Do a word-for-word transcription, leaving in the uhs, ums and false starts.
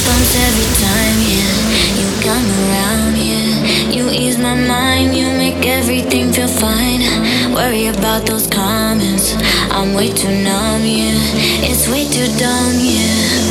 Goosebumps every time, yeah. You come around, yeah. You ease my mind, you make everything feel fine. Worry about those comments, I'm way too numb, yeah. It's way too dumb, yeah.